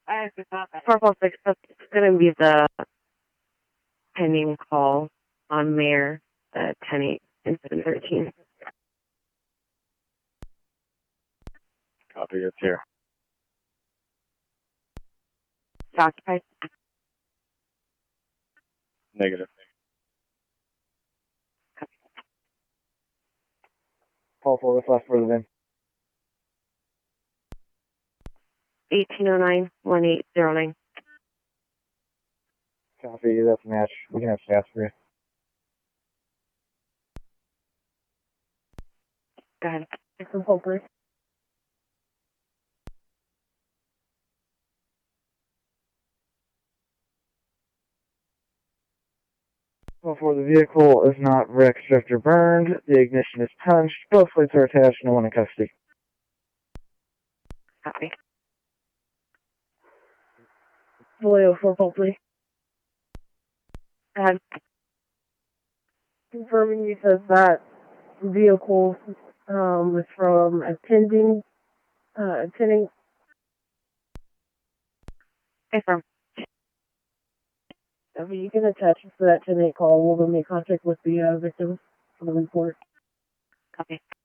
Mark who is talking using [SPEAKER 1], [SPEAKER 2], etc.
[SPEAKER 1] 446, that's going to be the pending call on Mayor 10-8 and 713.
[SPEAKER 2] Copy, it's here.
[SPEAKER 1] It's occupied.
[SPEAKER 2] Negative. Call for what's left for the VIN.
[SPEAKER 1] 1809-1809.
[SPEAKER 2] Copy, that's a match. We can have stats for you.
[SPEAKER 1] Go ahead. Some hold, please.
[SPEAKER 2] Well, for the vehicle is not wrecked, stripped, or burned. The ignition is punched. Both plates are attached. No one in custody.
[SPEAKER 1] Copy. Vallejo 4 hold, please. Go ahead. Confirming you said that vehicle was from attending. Confirm. If you can attach to that 10-8 call, we'll make contact with the victim for the report. Copy.